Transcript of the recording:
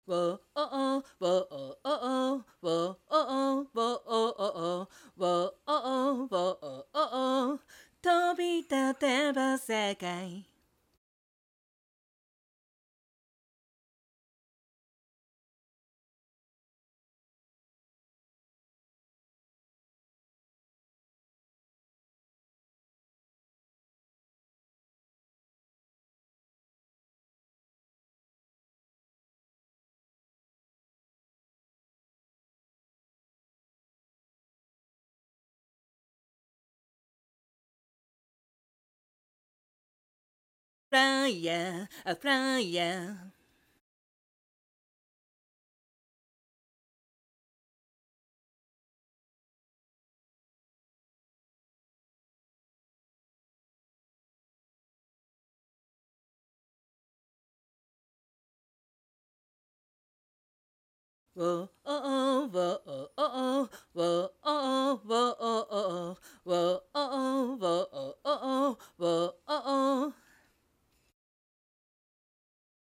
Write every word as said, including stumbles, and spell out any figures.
whoa, oh, oh, whoa, oh, oh, whoa, oh, oh, whoa, oh, oh, whoa, oh, whoa, oh, oh、飛び立てば世界。フライヤー、フライヤー。Whoa, oh, whoa, oh, oh, whoa, oh, whoa, oh, whoa, oh, whoa,